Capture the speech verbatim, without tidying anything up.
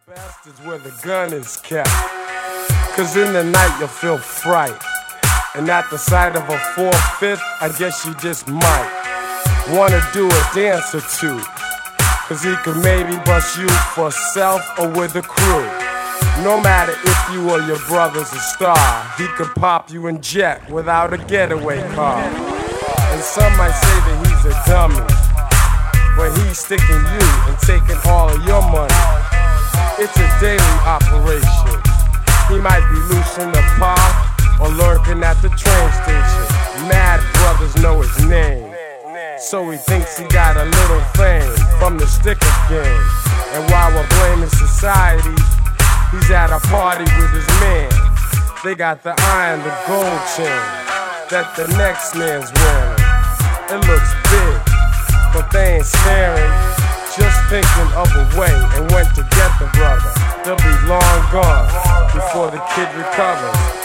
Best is where the gun is kept. Cause in the night you'll feel fright. And at the sight of a four-fifth, I guess you just might wanna do a dance or two. Cause he could maybe bust you for self or with a crew. No matter if you or your brother's a star, he could pop you in jet without a getaway car. And some might say that he's a dummy, but he's sticking you and taking all of your money. It's a daily operation. He might be loose in the park or lurking at the train station. Mad brothers know his name, so he thinks he got a little fame from the sticker game. And while we're blaming society, he's at a party with his man. They got the eye and the gold chain that the next man's wearing. It looks big, but they ain't staring, just thinking of a way and went to get the brother. They'll be long gone before the kid recovers.